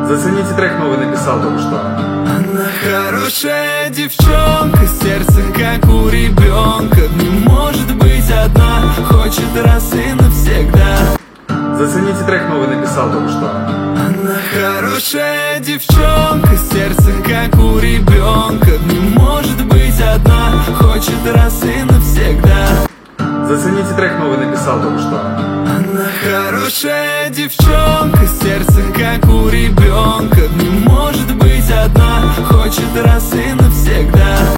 Зацените трек новый написал только что. Она хорошая девчонка, сердце как у ребенка. Не может быть одна, хочет раз и навсегда. Зацените трек новый написал только что. Она хорошая девчонка, сердце как у ребенка. Не может быть одна, хочет раз и навсегда. Зацените трек новый написал только что. Она хорошая девчонка, сердце как у ребенка. Не может быть одна, хочет раз и